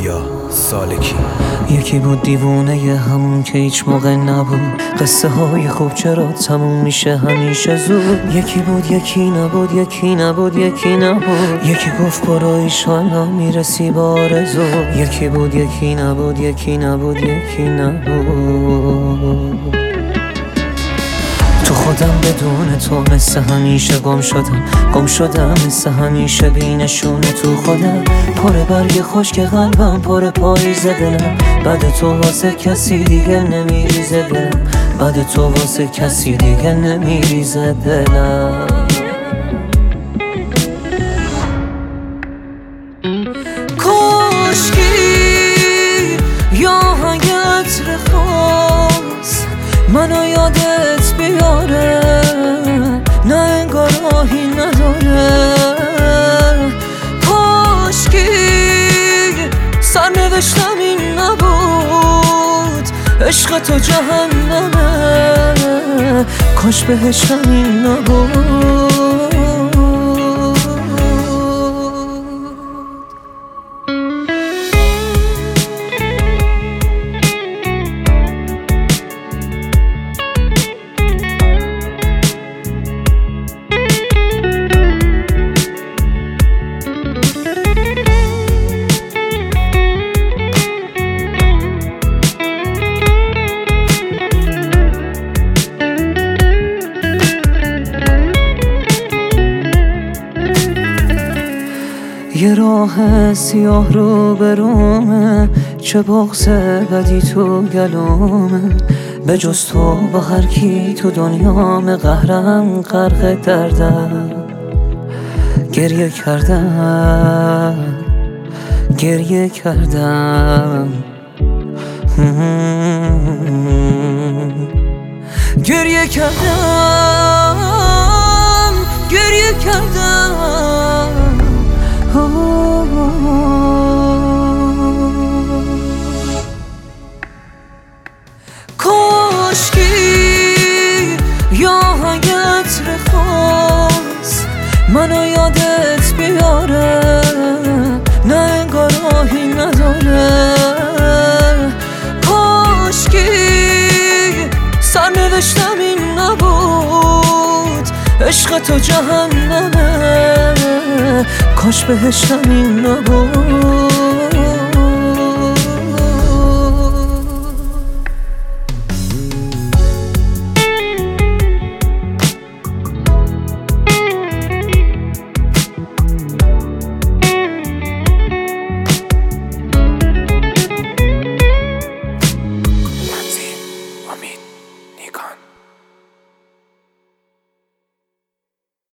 پویا سالکی. یکی بود دیوونه همون که هیچ موقع نبود، قصه های خوب چرا تموم میشه همیشه زود. یکی بود یکی نبود، یکی نبود یکی نبود، یکی گفت برو ایشالا میرسی با آرزو. یکی بود یکی نبود، یکی نبود یکی نبود. تو خودم بدون تو مثل همیشه گم شدم مثل همیشه بینشونه تو خودم. پر برگ خشک قلبم، پر پاییز دلم، بعد تو واسه کسی دیگه نمیریزه دلم، بعد تو واسه کسی دیگه نمیریزه دلم. کاشکی یا عطر خاص منو یادت بیاره، نه انگار راهی نداره. کاشکی سرنوشتم این نبود، عشق تو جهنمه، کاش بهشتم این نبود. یه راه سیاه رو برومه، چه بغض بدی تو گلومه، به جز تو با هر کی تو دنیام قهرم غرق دردم. گریه کردم گریه کردم گریه کردم گریه کردم. کاشکی یا عطر خاص منو یادت بیاره، نه انگار راهی نداره. کاشکی سرنوشتم این نبود، عشق تو جهنمه، کاش بهشتم این نبود. امید نیکان.